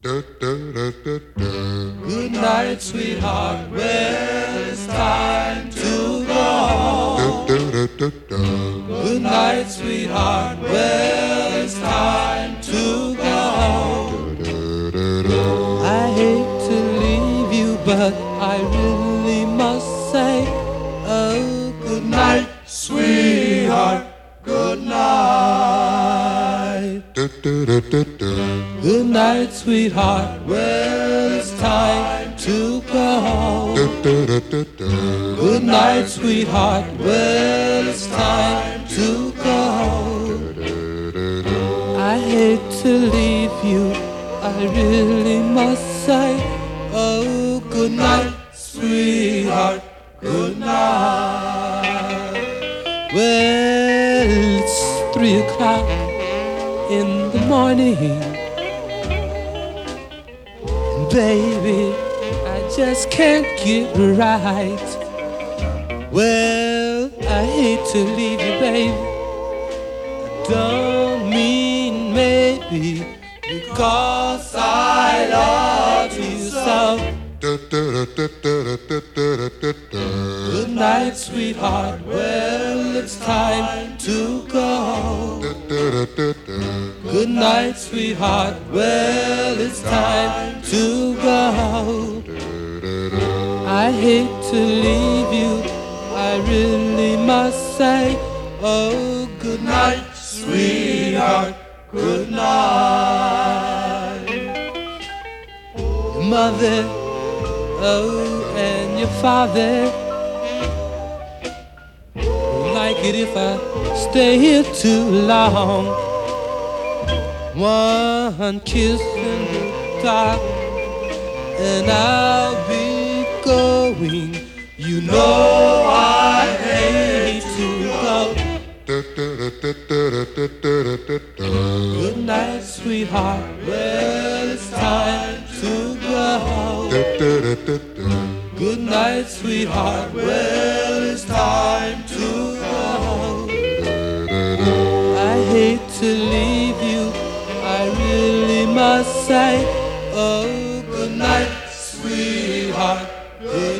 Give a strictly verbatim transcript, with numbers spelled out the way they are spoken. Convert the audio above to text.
Good night, sweetheart. Well, it's time to go home. Good night, sweetheart. Well, it's time to go home. I hate to leave you, but I really must say, oh, good night, sweetheart. Good night. Good night, sweetheart. Well, it's time to go home. Good night, sweetheart. Well, it's time to go home. I hate to leave you, I really must say, oh, good night, sweetheart. Good night. Well, it's three o'clock in the morning, and baby, I just can't get right. Well, I hate to leave you, baby. I don't mean maybe, because I love you so. Good night, sweetheart. Well, it's time to go. Good night, sweetheart. Well, it's time to go. I hate to leave you, I really must say, oh, good night, sweetheart. Good night. Your mother, oh, and your father won't like it if I stay here too long. One kiss in the dark, and I'll be going. You know I hate to go. Good night, sweetheart. Well, it's time to go. Good night, sweetheart. Well, it's time to go. I hate to leave you, I really must say, oh, good night, sweetheart. Good